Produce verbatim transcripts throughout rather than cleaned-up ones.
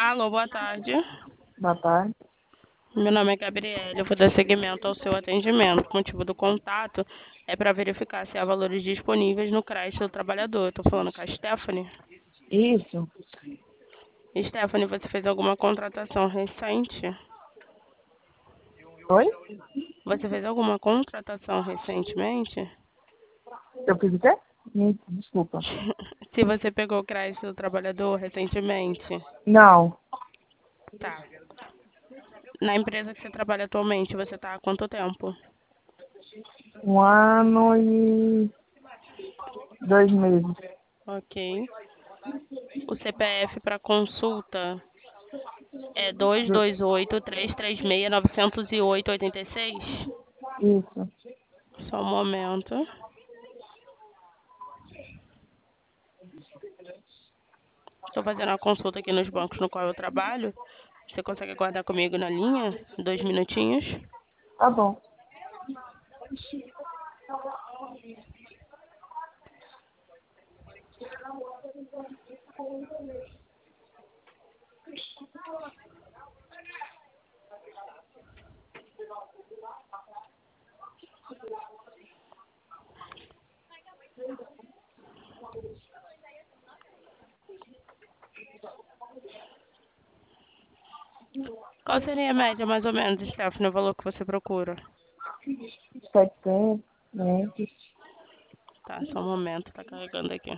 Alô, boa tarde. Boa tarde. Meu nome é Gabriela. Eu vou dar seguimento ao seu atendimento. O motivo do contato é para verificar se há valores disponíveis no CRAS do trabalhador. Estou falando com a Stephanie. Isso. Stephanie, você fez alguma contratação recente? Oi? Você fez alguma contratação recentemente? Eu fiz o quê? Me desculpa. Se você pegou o CRAS do trabalhador recentemente? Não. Tá. Na empresa que você trabalha atualmente, você está há quanto tempo? Um ano e dois meses. Ok. O C P F para consulta é dois Do- dois oito, três três seis, nove zero oito, oito seis? Isso. Só um momento. Estou fazendo uma consulta aqui nos bancos no qual eu trabalho. Você consegue aguardar comigo na linha? Dois minutinhos. Tá bom. Qual seria a média, mais ou menos, Stephanie, o valor que você procura? Setecentos, né? Tá, só um momento, tá carregando aqui.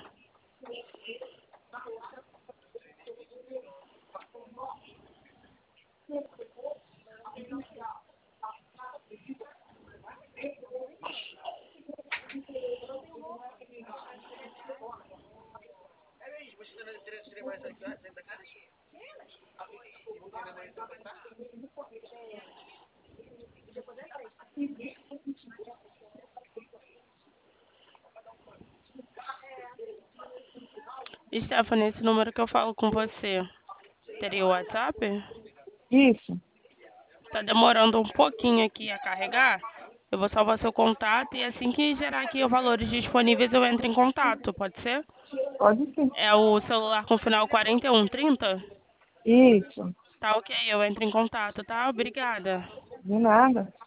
Stephanie, esse número que eu falo com você, teria o WhatsApp? Isso. Tá demorando um pouquinho aqui a carregar. Eu vou salvar seu contato e assim que gerar aqui os valores disponíveis eu entro em contato, pode ser? Pode sim. É o celular com final quarenta e um trinta? Isso. Tá ok, eu entro em contato, tá? Obrigada. De nada.